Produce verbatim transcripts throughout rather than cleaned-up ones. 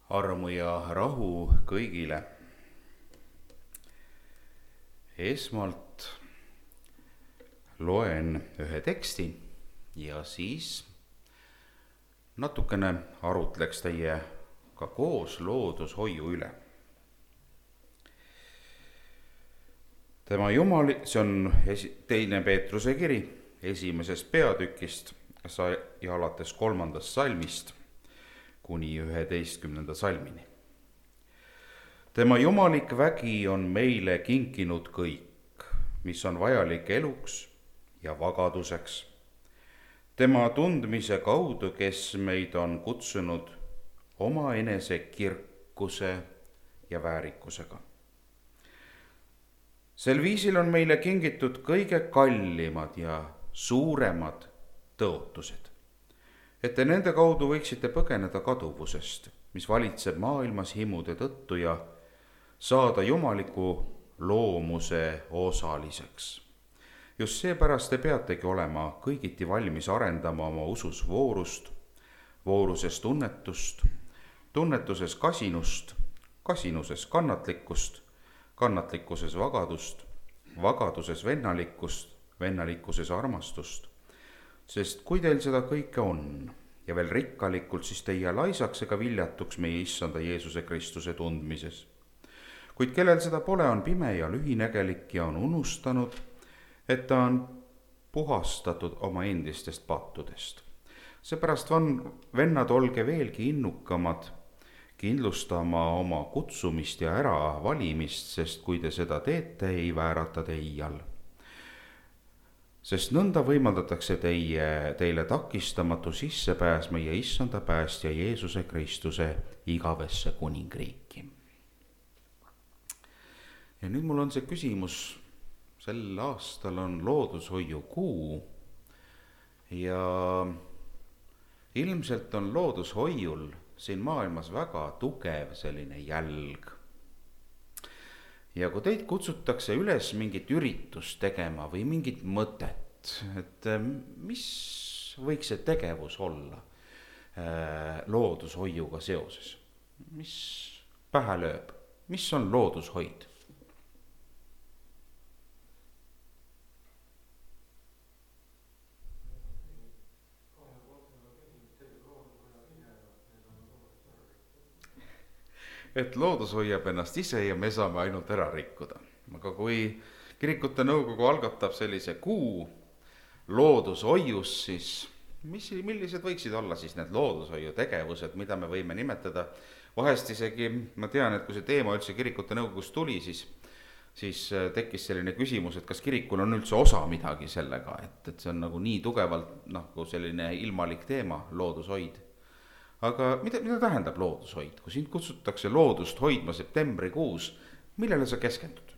Armu ja rahu kõigile. Esmalt loen ühe teksti ja siis natukene arutleks teiega koos loodushoiu üle. Tema Jumali, see on esi, teine Peetruse kiri esimesest peatükist ja alates kolmandast salmist kuni üheteistkümnenda salmini. Tema jumalik vägi on meile kinkinud kõik, mis on vajalik eluks ja vagaduseks. Tema tundmise kaudu, kes meid on kutsunud omaenese kirkuse ja väärikusega. Sel viisil on meile kingitud kõige kallimad ja suuremad tõotused, et te nende kaudu võiksite põgeneda kaduvusest, mis valitseb maailmas himude tõttu ja saada jumaliku loomuse osaliseks. Just seepärast te peategi olema kõigiti valmis arendama oma usus voorust, vooruses tunnetust, tunnetuses kasinust, kasinuses kannatlikkust, kannatlikkuses vagadust, vagaduses vennalikkust, vennalikkuses armastust. Sest kui teil seda kõike on ja veel rikkalikult, siis te ei jää laisaks ega viljatuks meie issanda Jeesuse Kristuse tundmises. Kuid kellel seda pole, on pime ja lühinägelik ja on unustanud, et ta on puhastatud oma endistest pattudest. Seepärast on vennad, olge veelgi innukamad kindlustama oma kutsumist ja äravalimist, sest kui te seda teete, ei väärata te iial. Sest nõnda võimaldatakse teie, teile takistamatu sissepääs meie issanda päästja Jeesuse Kristuse igavesse kuningriiki. Ja nüüd mul on see küsimus, sel aastal on loodushoiu kuu ja ilmselt on loodushoiul siin maailmas väga tugev selline jälg. Ja kui teid kutsutakse üles mingit üritust tegema või mingit mõtet, et mis võiks see tegevus olla loodushoiuga seoses? Mis pähe lööb? Mis on loodushoid? Et loodus hoiab ennast ise ja me saame ainult ära rikkuda. Aga kui kirikute nõukogu algatab sellise kuu loodushoius, siis mis, millised võiksid olla siis need loodushoiu tegevused, mida me võime nimetada? Vahest isegi, ma tean, et kui see teema üldse kirikute nõukogust tuli, siis, siis tekkis selline küsimus, et kas kirikul on üldse osa midagi sellega, et, et see on nagu nii tugevalt nagu selline ilmalik teema, loodushoid. Aga mida, mida tähendab loodushoid? Kui sind kutsutakse loodust hoidma septembrikuus, millele sa keskendud?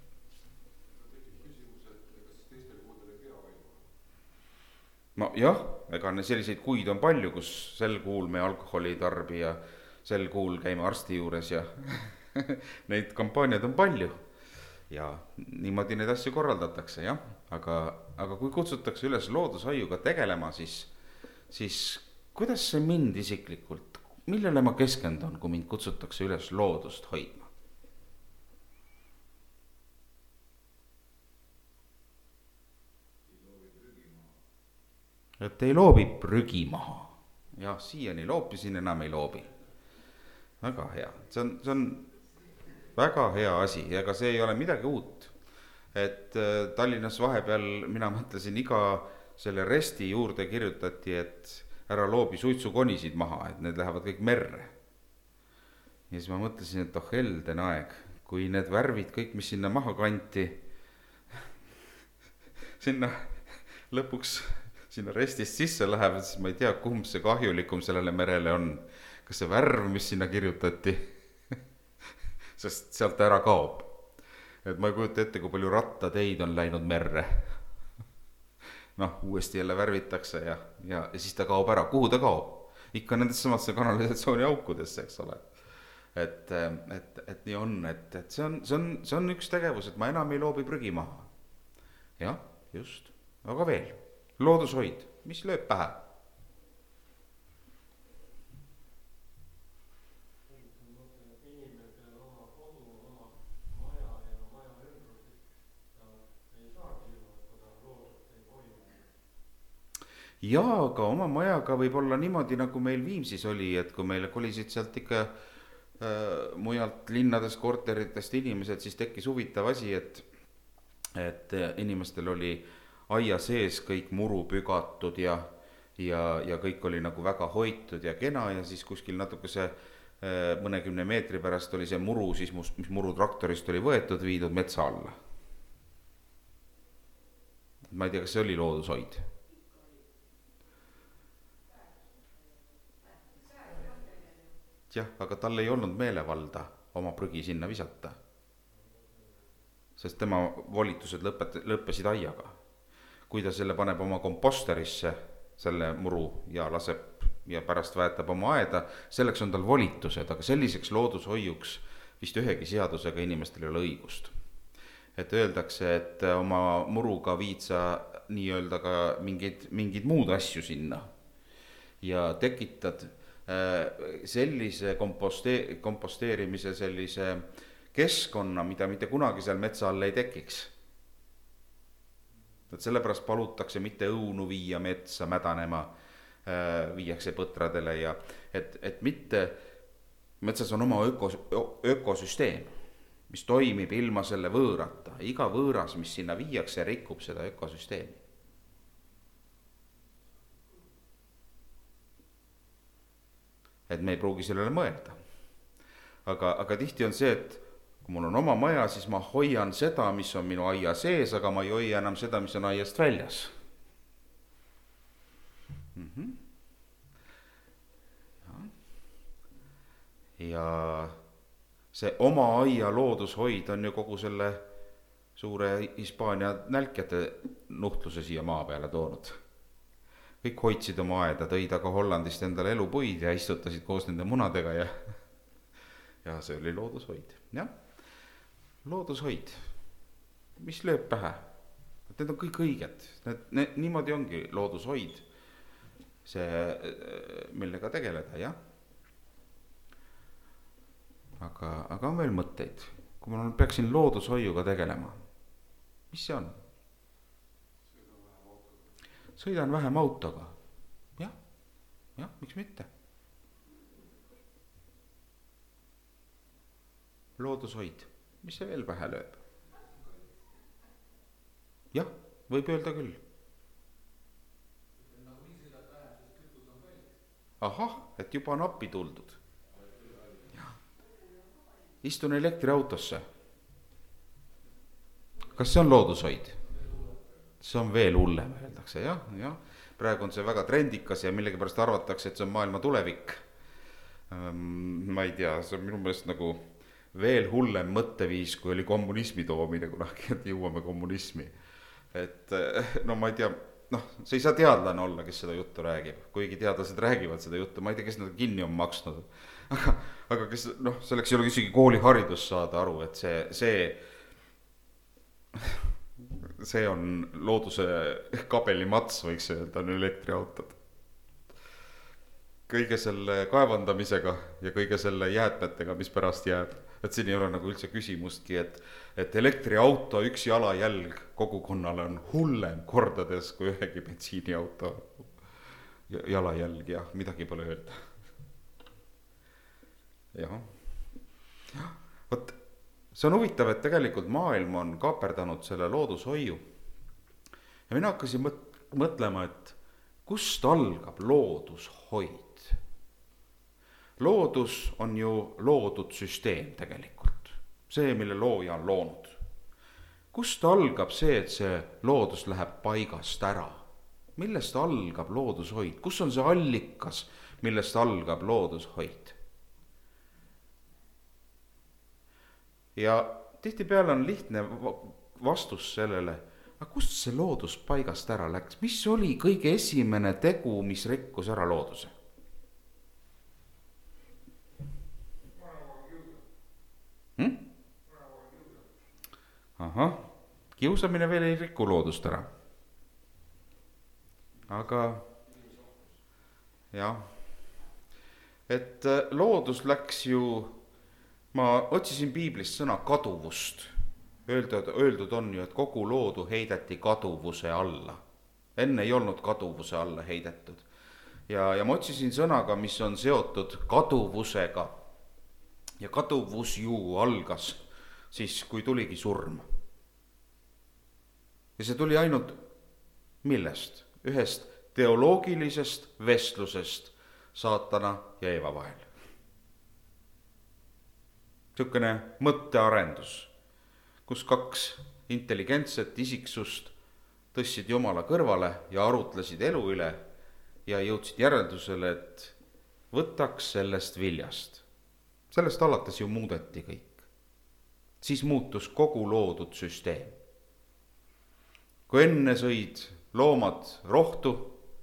No jah, ega selliseid kuid on palju, kus sel kuul me alkoholi ei tarbi ja sel kuul käime arsti juures ja neid kampaaniad on palju. Ja niimoodi neid asju korraldatakse, jah. Aga, aga kui kutsutakse üles loodushoiuga tegelema, siis, siis kuidas see mind isiklikult, millele ma keskendun, kui mind kutsutakse üles loodust hoidma? Et ei loobi prügi maha. Jah, siiani loopisin, enam ei loobi. Väga hea. See on, see on väga hea asi, ega see ei ole midagi uut. Et Tallinnas vahepeal mina mõtlesin, iga selle resti juurde kirjutati, et ära loobi suitsukonisid maha, et need lähevad kõik merre. Ja siis ma mõtlesin, et oh helden aeg, kui need värvid kõik, mis sinna maha kanti, sinna lõpuks sinna restist sisse läheb, siis ma ei tea, kumb see kahjulikum sellele merele on. Kas see värv, mis sinna kirjutati, sest sealt ära kaob. Et ma ei kujuta ette, kui palju rattateid on läinud merre. Noh, uuesti jälle värvitakse ja, ja, ja siis ta kaob ära. Kuhu ta kaob? Ikka nendest samasse kanalisatsiooni aukudesse, eks ole. Et, et, et nii on, et, et see, on, see, on, see on üks tegevus, et ma enam ei loobi prügi maha. Jah, just. Aga veel, loodushoid, mis lööb pähe? ja aga oma majaga võib olla niimoodi, nagu meil Viimsis oli, et kui meile kolisid sealt ikka äh, mujalt linnadest, korteritest inimesed, siis tekkis huvitav asi, et, et inimestel oli aia sees kõik muru pügatud ja, ja, ja kõik oli nagu väga hoitud ja kena ja siis kuskil natukese äh, mõnekümne meetri pärast oli see muru, siis mis, mis muru traktorist oli võetud, viidud metsa alla. Ma ei tea, kas see oli loodushoid. Jah, aga tal ei olnud meelevalda oma prügi sinna visata, sest tema volitused lõpet, lõppesid aiaga. Kui ta selle paneb oma komposterisse, selle muru ja laseb ja pärast väetab oma aeda, selleks on tal volitused, aga selliseks loodushoiuks vist ühegi seadusega inimestel ei ole õigust. Et öeldakse, et oma muruga viid sa nii-öelda ka mingid, mingid muud asju sinna ja tekitad sellise komposte, komposteerimise sellise keskkonna, mida mitte kunagi seal metsa all ei tekiks. Et sellepärast palutakse mitte õunu viia metsa mädanema, viiakse põtradele ja et, et mitte, metsas on oma ökos, ökosüsteem, mis toimib ilma selle võõrata. Iga võõras, mis sinna viiakse, rikub seda ökosüsteemi. Et me ei pruugi sellele mõelda. Aga, aga tihti on see, et kui mul on oma maja, siis ma hoian seda, mis on minu aia sees, aga ma ei hoia enam seda, mis on aiast väljas. Mm-hmm. Ja. ja see oma aia loodushoid on ju kogu selle suure Hispaania nälkjate nuhtluse siia maa peale toonud. Kõik hoidsid oma aeda, tõid aga Hollandist endale elupuid ja istutasid koos nende munadega ja, ja see oli loodushoid. Ja? Loodushoid, mis lööb pähe? Need on kõik õiged, need, need, niimoodi ongi loodushoid, see, millega tegeleda, jah. Aga, aga on veel mõtteid, kui ma peaksin loodushoiuga tegelema, mis see on? Sõidan vähem autoga. Jah, jah, miks mitte? Loodushoid, mis see veel pähe lööb? Jah, võib öelda küll. Ahah, et juba on appi tuldud. Istun elektriautosse. Kas see on loodushoid? See on veel hullem, öeldakse, jah, jah. Praegu on see väga trendikas ja millegipärast arvatakse, et see on maailma tulevik. Ma ei tea, see on minu meelest nagu veel hullem mõtteviis, kui oli kommunismi toomine kunagi, et jõuame kommunismi. Et no ma ei tea, noh, see ei saa teadlane olla, kes seda juttu räägib, kuigi teadlased räägivad seda juttu, ma ei tea, kes nad kinni on maksnud. Aga, aga kes, noh, selleks ei ole isegi kooliharidus saada aru, et see, see see on looduse kabelimats, võiks öelda, on elektriautod. Kõige selle kaevandamisega ja kõige selle jäätmetega, mis pärast jääb. Et siin ei ole nagu üldse küsimustki, et, et elektriauto üks jalajälg kogukonnale on hullem kordades kui ühegi bensiiniauto jalajälg ja midagi pole öelda. Jah. Võt, see on huvitav, et tegelikult maailm on kaaperdanud selle loodushoiu. Ja mina hakkasin mõtlema, et kust algab loodushoid? Loodus on ju loodud süsteem tegelikult. See, mille looja on loonud. Kust algab see, et see loodus läheb paigast ära? Millest algab loodushoid? Kus on see allikas, millest algab loodushoid? Ja tihtipeale on lihtne vastus sellele, aga kust see loodus paigast ära läks? Mis oli kõige esimene tegu, mis rikkus ära looduse? Hmm? Ahah, kiusamine veel ei riku loodust ära. Aga jah, et loodus läks ju, ma otsisin piiblist sõna kaduvust. Öeldud, öeldud on ju, et kogu loodu heideti kaduvuse alla. enne ei olnud kaduvuse alla heidetud. ja, ja ma otsisin sõnaga, mis on seotud kaduvusega. ja kaduvus ju algas siis, kui tuligi surm. ja see tuli ainult millest? Ühest teoloogilisest vestlusest saatana ja Eeva vahel. Niisugune mõttearendus, kus kaks intelligentset isiksust tõstsid Jumala kõrvale ja arutlesid elu üle ja jõudsid järeldusele, et võtaks sellest viljast. Sellest alates ju muudeti kõik. Siis muutus kogu loodud süsteem. Kui enne sõid loomad rohtu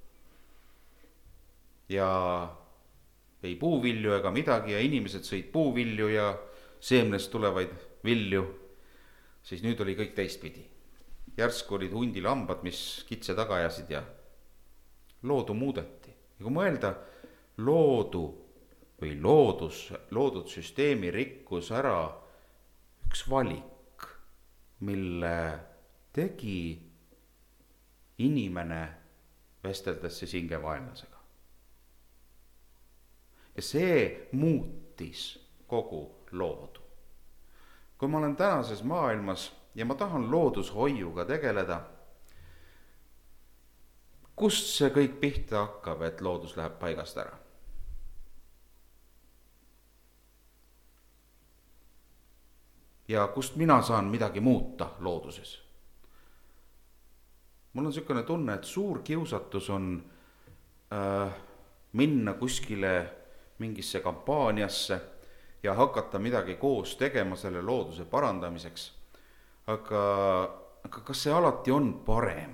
ja ei puuvilju ega midagi ja inimesed sõid puuvilju ja seemnest tulevaid vilju, siis nüüd oli kõik teistpidi. Järsku olid hundilambad, mis kitse taga ajasid ja loodu muudeti. Ja kui mõelda, loodu või loodus, loodud süsteemi rikkus ära üks valik, mille tegi inimene vesteldes siis hingevaenlasega. Ja see muutis kogu loodu. Kui ma olen tänases maailmas ja ma tahan loodushoiuga tegeleda, kust see kõik pihta hakkab, et loodus läheb paigast ära? Ja kust mina saan midagi muuta looduses? Mul on niisugune tunne, et suur kiusatus on äh, minna kuskile mingisse kampaaniasse ja hakata midagi koos tegema selle looduse parandamiseks. Aga, aga kas see alati on parem?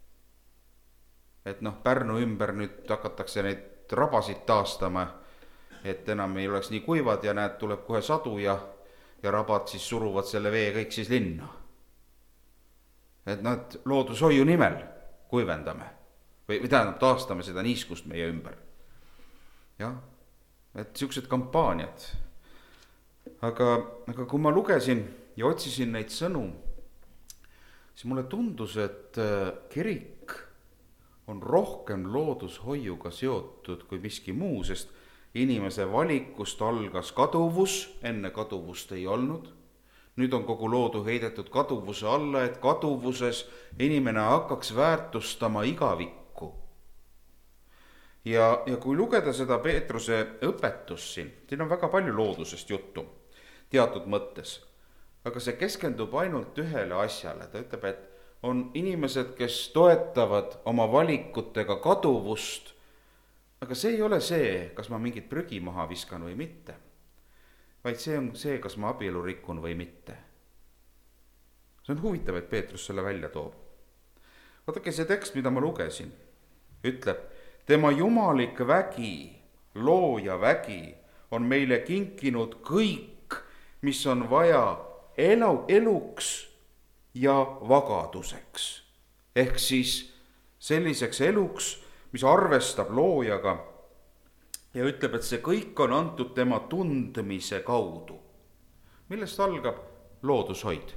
Et noh, Pärnu ümber nüüd hakatakse neid rabasid taastama, et enam ei oleks nii kuivad ja näed, tuleb kohe sadu ja, ja rabad siis suruvad selle vee kõik siis linna. Et nad loodushoiu nimel kuivendame või, või tähendab taastame seda niiskust meie ümber. Jah, et niisugused kampaaniad. Aga, aga kui ma lugesin ja otsisin neid sõnu, siis mulle tundus, et kirik on rohkem loodushoiuga seotud kui miski muu, sest inimese valikust algas kaduvus, enne kaduvust ei olnud. Nüüd on kogu loodu heidetud kaduvuse alla, et kaduvuses inimene hakkaks väärtustama igavikku. Ja, ja kui lugeda seda Peetruse õpetust siin, siin on väga palju loodusest juttu, teatud mõttes. Aga see keskendub ainult ühele asjale. Ta ütleb, et on inimesed, kes toetavad oma valikutega kaduvust, aga see ei ole see, kas ma mingit prügi maha viskan või mitte. Vaid see on see, kas ma abielu rikun või mitte. See on huvitav, et Peetrus selle välja toob. Vaadake, see tekst, mida ma lugesin, ütleb, tema jumalik vägi, looja vägi on meile kinkinud kõik, mis on vaja elu, eluks ja vagaduseks. Ehk siis selliseks eluks, mis arvestab loojaga, ja ütleb, et see kõik on antud tema tundmise kaudu. Millest algab loodushoid?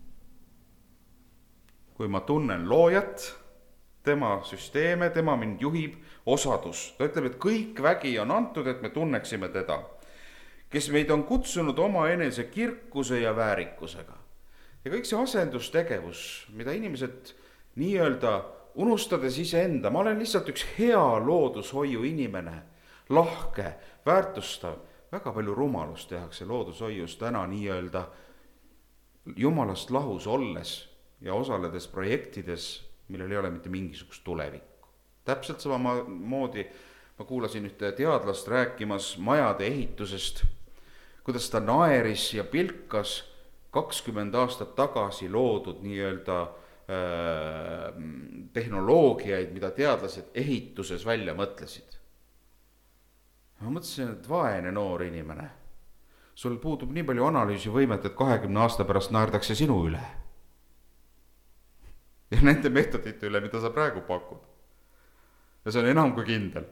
Kui ma tunnen loojat, tema süsteeme, tema mind juhib, osadus. Ta ütleb, et kõik vägi on antud, et me tunneksime teda, kes meid on kutsunud oma enese kirkuse ja väärikusega. Ja kõik see asendustegevus, mida inimesed nii-öelda unustades iseenda, ma olen lihtsalt üks hea loodushoiu inimene, lahke, väärtustav, väga palju rumalust tehakse loodushoius täna nii-öelda jumalast lahus olles ja osaledes projektides, millel ei ole mitte mingisugust tulevikku. Täpselt sama moodi ma kuulasin ühte teadlast rääkimas majade ehitusest, kuidas ta naeris ja pilkas kakskümmend aastat tagasi loodud nii-öelda äh, tehnoloogiaid, mida teadlased ehituses välja mõtlesid. Ma mõtlesin, et vaene noor inimene, sul puudub nii palju analüüsivõimet, et kahekümne aasta pärast naerdakse sinu üle. Ja nende meetodite üle, mida sa praegu pakud. Ja see on enam kui kindel.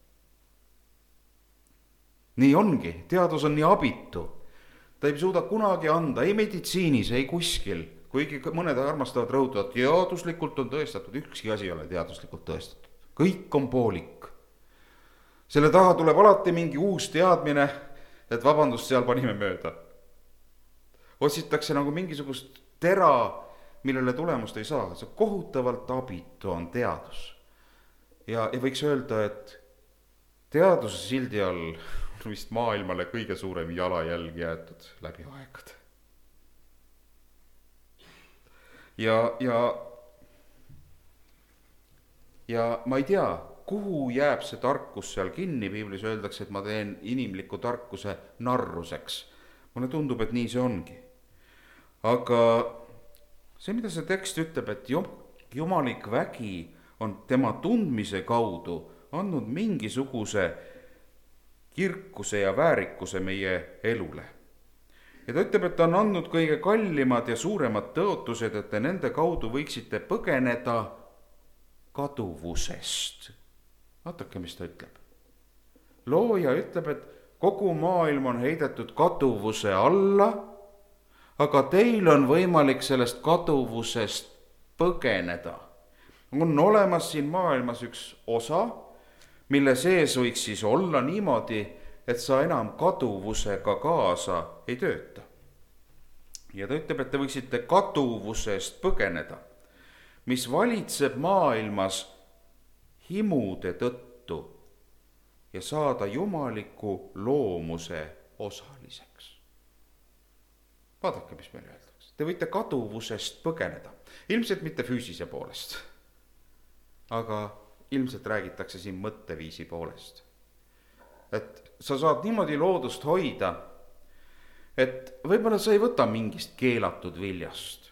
Nii ongi, teadus on nii abitu. Ta ei suuda kunagi anda, ei meditsiinis, ei kuskil kuigi mõned armastavad rõhutada, teaduslikult on tõestatud, ükski asi ei ole teaduslikult tõestatud. Kõik on poolik. Selle taha tuleb alati mingi uus teadmine, et vabandust, seal panime mööda. Otsitakse nagu mingisugust tera, millele tulemust ei saa. See kohutavalt abitu on teadus. Ja, ja võiks öelda, et teaduse sildi all on vist maailmale kõige suurem jalajälg jäetud läbi aegade. Ja, ja, ja ma ei tea, kuhu jääb see tarkus seal kinni. Piiblis öeldakse, et ma teen inimliku tarkuse narruseks. Mulle tundub, et nii see ongi. Aga see, mida see tekst ütleb, et jumalik vägi on tema tundmise kaudu andnud mingisuguse kirkuse ja väärikuse meie elule. Ja ta ütleb, et ta on andnud kõige kallimad ja suuremad tõotused, et te nende kaudu võiksite põgeneda kaduvusest. Vaatake, mis ta ütleb. Looja ütleb, et kogu maailm on heidetud kaduvuse alla, aga teil on võimalik sellest kaduvusest põgeneda. On olemas siin maailmas üks osa, mille sees võiks siis olla niimoodi, et sa enam kaduvusega kaasa ei tööta. Ja ta ütleb, et te võiksite kaduvusest põgeneda, mis valitseb maailmas himude tõttu ja saada jumaliku loomuse osaliseks. Vaadake, mis meile öeldakse. Te võite kaduvusest põgeneda. Ilmselt mitte füüsise poolest, aga ilmselt räägitakse siin mõtteviisi poolest. Et sa saad niimoodi loodust hoida, et võib-olla sa ei võta mingist keelatud viljast.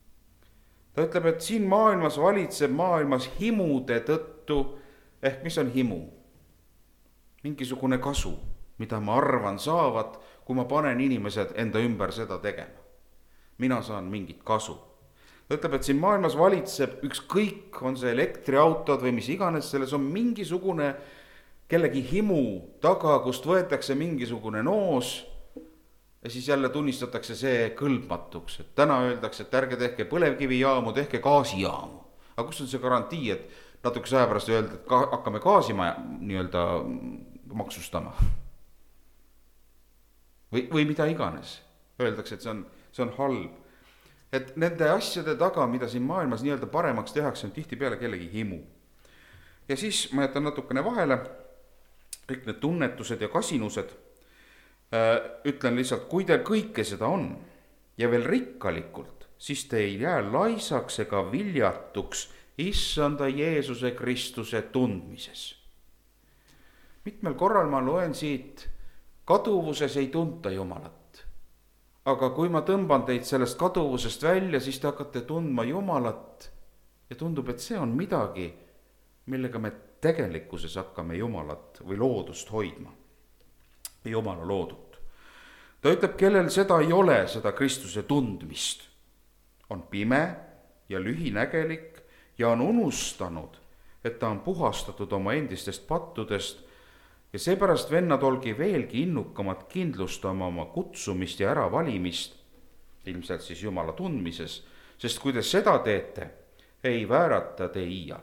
Ta ütleb, et siin maailmas valitseb maailmas himude tõttu, ehk mis on himu? Mingisugune kasu, mida ma arvan saavat, kui ma panen inimesed enda ümber seda tegema. Mina saan mingit kasu. Ta ütleb, et siin maailmas valitseb ükskõik, on see elektriautod või mis iganes, selles on mingisugune kellegi himu taga, kust võetakse mingisugune noos ja siis jälle tunnistatakse see kõlbmatuks. Et täna öeldakse, et ärge tehke põlevkivijaamu, tehke gaasijaamu. Aga kus on see garantii, et natukese aja pärast öelda, et ka, hakkame gaasima nii-öelda maksustama? Või, või mida iganes. Öeldakse, et see on, see on halb. Et nende asjade taga, mida siin maailmas nii-öelda paremaks tehakse, on tihti peale kellegi himu. Ja siis ma jätan natukene vahele kõik need tunnetused ja kasinused. Ütlen lihtsalt, kui teil kõike seda on ja veel rikkalikult, siis te ei jää laisaks ega viljatuks issanda Jeesuse Kristuse tundmises. Mitmel korral ma loen siit, kaduvuses ei tunta Jumalat. Aga kui ma tõmban teid sellest kaduvusest välja, siis te hakkate tundma Jumalat ja tundub, et see on midagi, millega me tegelikkuses hakkame Jumalat või loodust hoidma. Jumala loodut. Ta ütleb, kellel seda ei ole, seda Kristuse tundmist, on pime ja lühinägelik ja on unustanud, et ta on puhastatud oma endistest pattudest ja seepärast vennad olgi veelgi innukamad kindlustama oma kutsumist ja äravalimist, ilmselt siis Jumala tundmises, sest kui te seda teete, ei väärata te iial.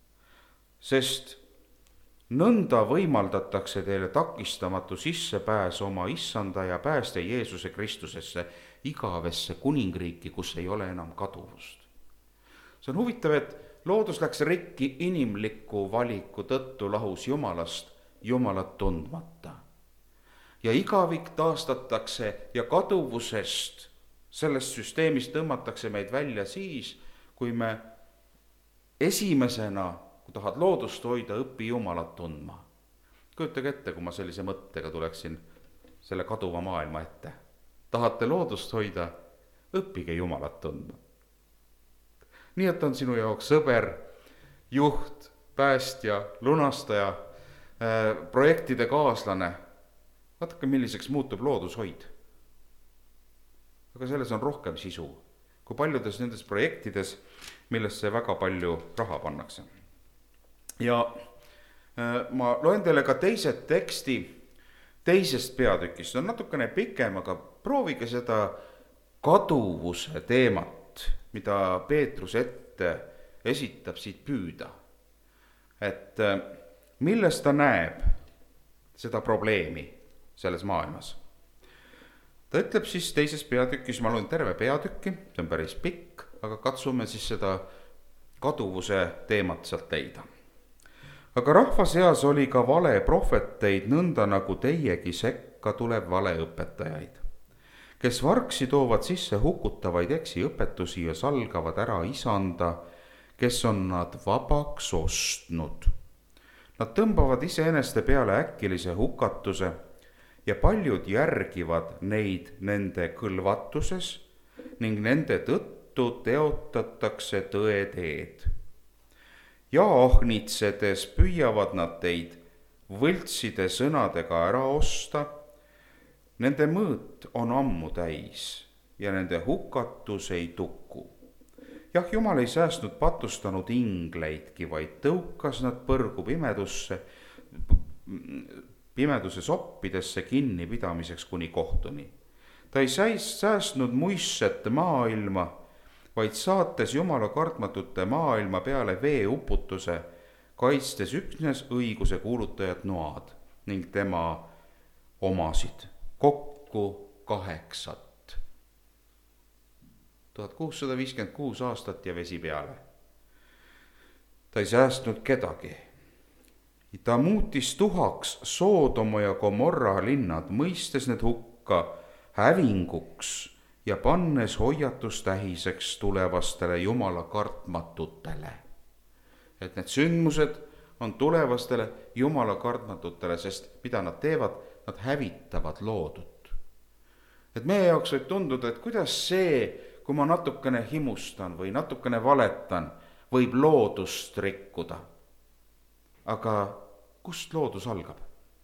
Sest nõnda võimaldatakse teile takistamatu sissepääs oma issanda ja pääste Jeesuse Kristusesse igavesse kuningriiki, kus ei ole enam kaduvust. See on huvitav, et loodus läks rikki inimliku valiku tõttu lahus Jumalast, Jumalat tundmata. Ja igavik taastatakse ja kaduvusest sellest süsteemist tõmmatakse meid välja siis, kui me esimesena kui tahad loodust hoida, õpi Jumalat tundma. Kujutage ette, kui ma sellise mõttega tuleksin selle kaduva maailma ette. Tahate loodust hoida, õppige Jumalat tundma. Nii et on sinu jaoks sõber, juht, päästja, lunastaja, projektide kaaslane. Vaatake, milliseks muutub loodushoid. Aga selles on rohkem sisu, kui paljudes nendes projektides, millesse väga palju raha pannakse. Ja ma loen teile ka teised teksti teisest peatükist. See on natukene pikem, aga proovige seda kaduvuse teemat teemat, mida Peetrus ette esitab siit püüda. Et milles ta näeb seda probleemi selles maailmas. Ta ütleb siis teises peatükis, ma loen terve peatükki, see on päris pikk, aga katsume siis seda kaduvuse teemat sealt leida. Aga rahva seas oli ka vale prohveteid, nõnda nagu teiegi sekka tuleb valeõpetajaid, kes vargsi toovad sisse hukutavaid eksiõpetusi ja salgavad ära isanda, kes on nad vabaks ostnud. Nad tõmbavad iseeneste peale äkilise hukatuse ja paljud järgivad neid nende kõlvatuses ning nende tõttu teotatakse tõe teed. Ja ahnitsedes püüavad nad teid võltside sõnadega ära osta. Nende mõõt on ammu täis ja nende hukatus ei tuku. Jah, Jumal ei säästnud patustanud ingleidki, vaid tõukas nad põrgu pimedusse, pimeduse soppidesse kinnipidamiseks kuni kohtuni. Ta ei säästnud muistset maailma, vaid saates Jumala kartmatute maailma peale veeuputuse, kaitstes üksnes õiguse kuulutajat Noad ning tema omasid, kokku kaheksat. tuhat kuussada viiskümmend kuus aastat ja vesi peale. Ta ei säästnud kedagi. Ta muutis tuhaks Soodoma ja Gomorra linnad, mõistes need hukka hävinguks ja pannes hoiatustähiseks tulevastele Jumala kartmatutele. Et need sündmused on tulevastele Jumala kartmatutele, sest mida nad teevad, nad hävitavad loodut. Et meie jaoks võib tunduda, et kuidas see, kui ma natukene himustan või natukene valetan, võib loodust rikkuda. Aga kust loodus algab?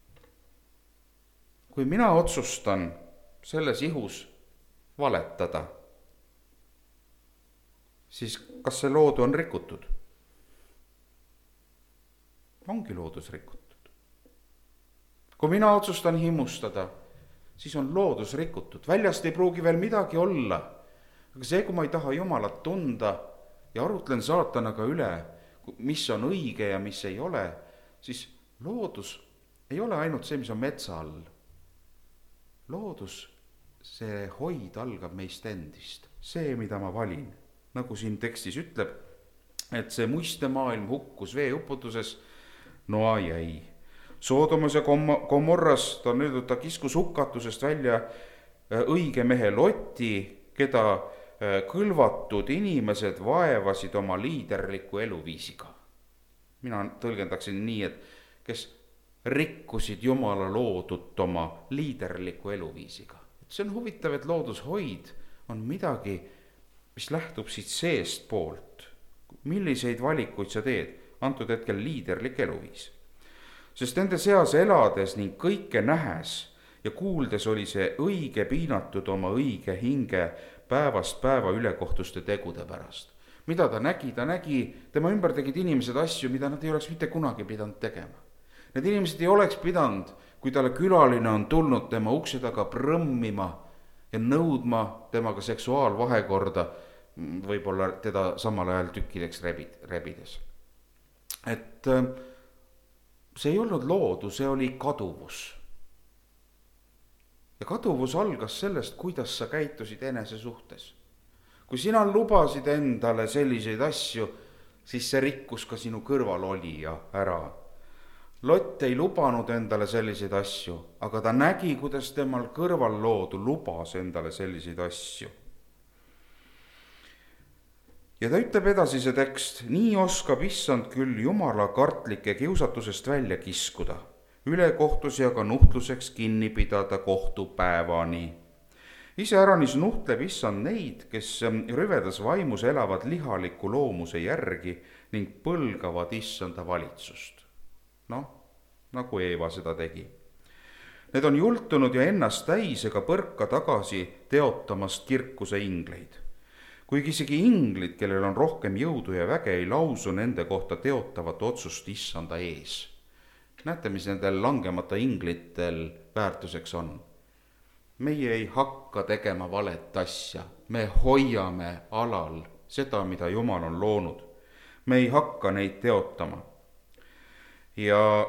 Kui mina otsustan selles ihus valetada, siis kas see loodu on rikutud? Ongi loodus rikutud. Kui mina otsustan himustada, siis on loodus rikutud. Väljast ei pruugi veel midagi olla. Aga see, kui ma ei taha Jumalat tunda ja arutlen saatanaga üle, mis on õige ja mis ei ole, siis loodus ei ole ainult see, mis on metsa all. Loodus, see hoid algab meist endist. See, mida ma valin. Nagu siin tekstis ütleb, et see muistemaailm hukkus veeuputuses, Noa jäi. Soodomas ja Gomorras ta nüüd, ta kiskus hukatusest välja õige mehe Loti, keda kõlvatud inimesed vaevasid oma liiderliku eluviisiga. Mina tõlgendaksin nii, et kes rikkusid Jumala loodut oma liiderliku eluviisiga. See on huvitav, et loodushoid on midagi, mis lähtub siit seest poolt. Milliseid valikuid sa teed? Antud hetkel liiderlik eluviis. Sest nende seas elades ning kõike nähes ja kuuldes oli see õige piinatud oma õige hinge päevast päeva ülekohtuste tegude pärast. Mida ta nägi? Ta nägi, tema ümber tegid inimesed asju, mida nad ei oleks mitte kunagi pidanud tegema. Need inimesed ei oleks pidanud, kui talle külaline on tulnud tema ukse taga prõmmima ja nõudma temaga seksuaalvahekorda, võib-olla teda samal ajal tükkideks rebides. Et see ei olnud loodu, see oli kaduvus. Ja kaduvus algas sellest, kuidas sa käitusid enese suhtes. Kui sina lubasid endale selliseid asju, siis see rikkus ka sinu kõrval olija ära. Lot ei lubanud endale selliseid asju, aga ta nägi, kuidas temal kõrval loodu lubas endale selliseid asju. Ja ta ütleb edasi see tekst, nii oskab issand küll Jumala kartlike kiusatusest välja kiskuda, ülekohtus ja ka nuhtluseks kinni pidada kohtupäevani. Iseäranis nuhtleb issand neid, kes rüvedas vaimus elavad lihaliku loomuse järgi ning põlgavad issanda valitsust. Noh, nagu Eeva seda tegi. Need on jultunud ja ennast täis ega põrka tagasi teotamast kirkuse ingleid. Kuigi isegi inglid, kellel on rohkem jõudu ja väge, ei lausu nende kohta teotavat otsust issanda ees. Näete, mis nendel langemata inglitel väärtuseks on. meie ei hakka tegema valet asja, me hoiame alal seda, mida Jumal on loonud. me ei hakka neid teotama. ja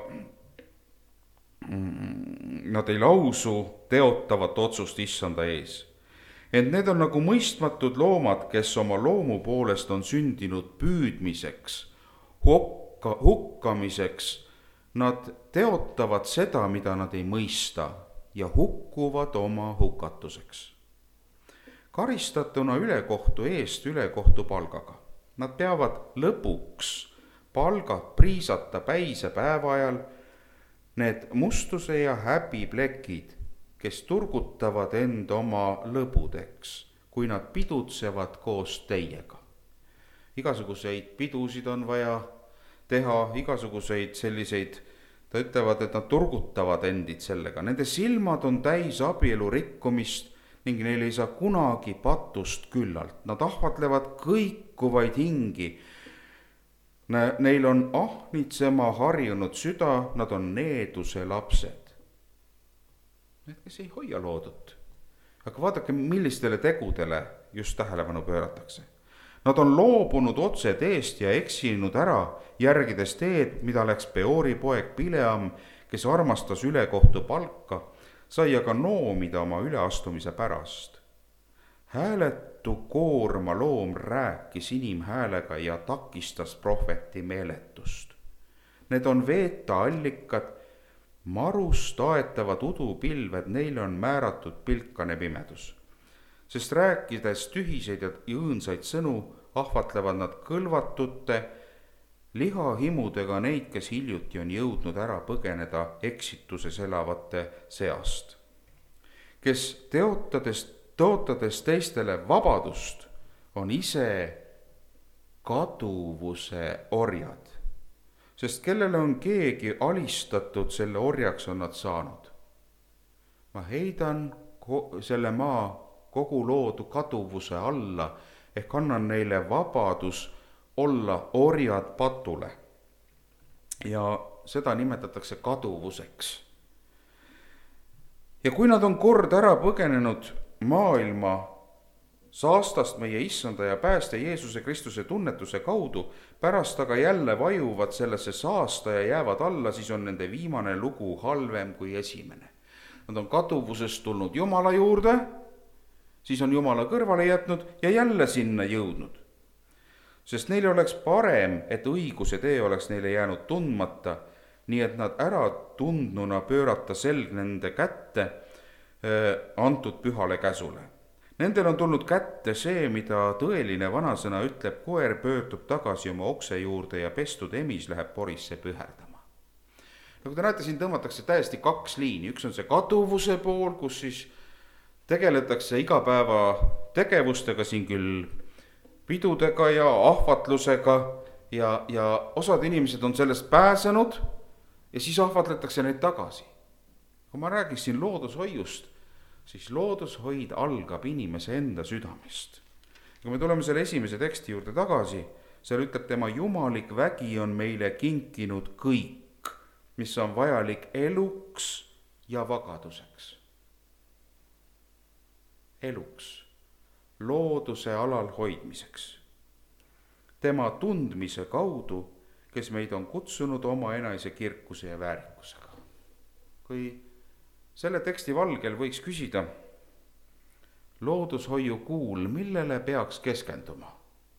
nad ei lausu teotavat otsust issanda ees. Ent need on nagu mõistmatud loomad, kes oma loomu poolest on sündinud püüdmiseks, hukka, hukkamiseks. Nad teotavad seda, mida nad ei mõista ja hukkuvad oma hukatuseks. Karistatuna ülekohtu eest ülekohtu palgaga. Nad peavad lõpuks palgad priisata päise päeva ajal, need mustuse ja häbi plekid, kes turgutavad end oma lõbudeks, kui nad pidutsevad koos teiega. Igasuguseid pidusid on vaja teha, igasuguseid selliseid, ta ütlevad, et nad turgutavad endid sellega. Nende silmad on täis abielu rikkumist ning neil ei saa kunagi patust küllalt. Nad ahvatlevad kõikuvaid hingi. Neil on ahnitsema harjunud süda, nad on needuse lapsed. Need, kes ei hoia loodut. Aga vaadake, millistele tegudele just tähelepanu pööratakse. Nad on loobunud otse teest ja eksinud ära, järgides teed, mida läks Peori poeg Bileam, kes armastas ülekohtu palka, sai aga noomida oma üleastumise pärast. Hääletu koorma loom rääkis inimhäälega ja takistas prohveti meeletust. Need on veeta allikad, marust aetavad udupilved, neile on määratud pilkane pimedus. Sest rääkides tühiseid ja õõnsaid sõnu, ahvatlevad nad kõlvatute lihahimudega neid, kes hiljuti on jõudnud ära põgeneda eksituses elavate seast. Kes teotades, tootades teistele vabadust, on ise kaduvuse orjad. Sest kellele on keegi alistatud, selle orjaks on nad saanud. Ma heidan ko- selle maa kogu loodu kaduvuse alla, ehk annan neile vabadus olla orjad patule. Ja seda nimetatakse kaduvuseks. Ja kui nad on kord ära põgenenud maailma saastast meie issanda ja pääste Jeesuse Kristuse tunnetuse kaudu, pärast aga jälle vajuvad sellesse saasta ja jäävad alla, siis on nende viimane lugu halvem kui esimene. Nad on kaduvusest tulnud Jumala juurde, siis on Jumala kõrvale jätnud ja jälle sinna jõudnud. Sest neile oleks parem, et õiguse tee oleks neile jäänud tundmata, nii et nad ära tundnuna pöörata selg nende kätte äh, antud pühale käsule. Nendel on tulnud kätte see, mida tõeline vanasõna ütleb, koer pöördub tagasi oma okse juurde ja pestud emis läheb porisse püherdama. Nagu te näete, siin tõmmatakse täiesti kaks liini. Üks on see kaduvuse pool, kus siis tegeletakse igapäeva tegevustega, siin küll pidudega ja ahvatlusega ja, ja osad inimesed on sellest pääsenud ja siis ahvatletakse neid tagasi. Kui ma räägiksin loodushoiust, siis loodushoid algab inimese enda südamest. Kui me tuleme selle esimese teksti juurde tagasi, seal ütleb, tema jumalik vägi on meile kinkinud kõik, mis on vajalik eluks ja vagaduseks. Eluks, looduse alal hoidmiseks. Tema tundmise kaudu, kes meid on kutsunud oma enaise kirkuse ja väärikusega. Kui selle teksti valgel võiks küsida, loodushoiu kuul, millele peaks keskenduma?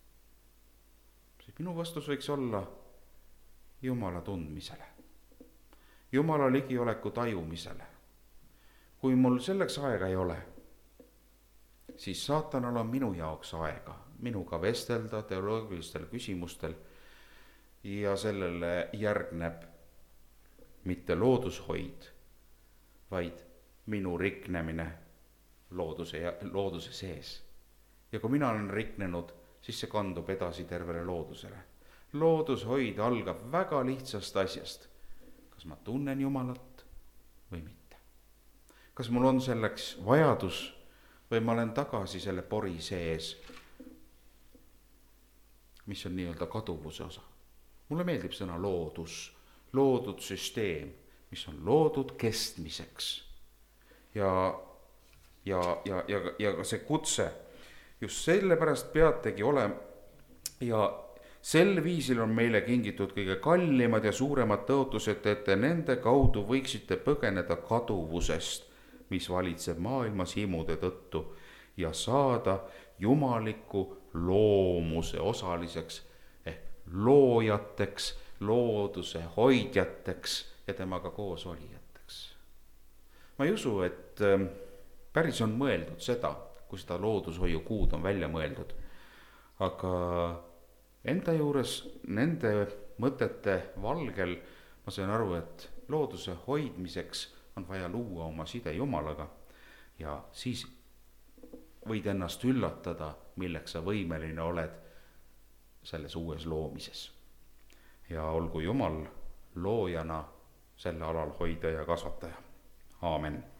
Minu vastus võiks olla Jumala tundmisele, Jumala ligioleku tajumisele. Kui mul selleks aega ei ole, siis saatanal on minu jaoks aega, minuga vestelda teoloogilistel küsimustel ja sellele järgneb mitte loodushoid, vaid minu riknemine looduse, ja, looduse sees. Ja kui mina olen riknenud, siis see kandub edasi tervele loodusele. Loodushoid algab väga lihtsast asjast. Kas ma tunnen Jumalat või mitte? Kas mul on selleks vajadus või ma olen tagasi selle pori sees, mis on nii-öelda kaduvuse osa? Mulle meeldib sõna loodus, loodud süsteem, mis on loodud kestmiseks. Ja ja, ja, ja, ja ka see kutse just sellepärast peategi olema ja sel viisil on meile kingitud kõige kallimad ja suuremad tõotused, et te nende kaudu võiksite põgeneda kaduvusest, mis valitseb maailmas himude tõttu, ja saada jumaliku loomuse osaliseks ehk loojateks, looduse hoidjateks ja temaga koos olijateks. ma ei usu, et päris on mõeldud seda, kui seda loodushoiukuud on välja mõeldud, aga enda juures nende mõtete valgel ma sain aru, et looduse hoidmiseks on vaja luua oma side Jumalaga ja siis võid ennast üllatada, milleks sa võimeline oled selles uues loomises. Ja olgu Jumal loojana selle alal hoida ja kasvataja. Aamen.